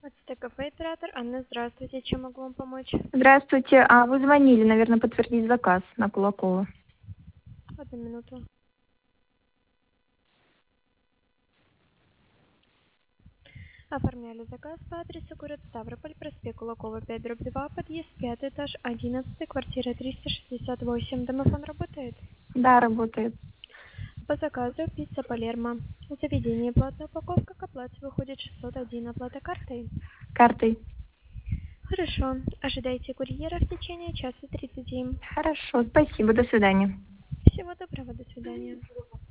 Кафе оператор Анна, здравствуйте. Чем могу вам помочь? Здравствуйте. Вы звонили, наверное, подтвердить заказ на Кулакова. Одну минуту. Оформляли заказ по адресу город Ставрополь, проспект Кулакова, 5/2, подъезд 5, этаж 11, квартира 368. Домофон работает? Да, работает. По заказу пицца Палермо. Заведение платная упаковка, к оплате выходит 601. Оплата картой? Картой. Хорошо. Ожидайте курьера в течение часа 30. Хорошо, спасибо. До свидания. Всего доброго, до свидания.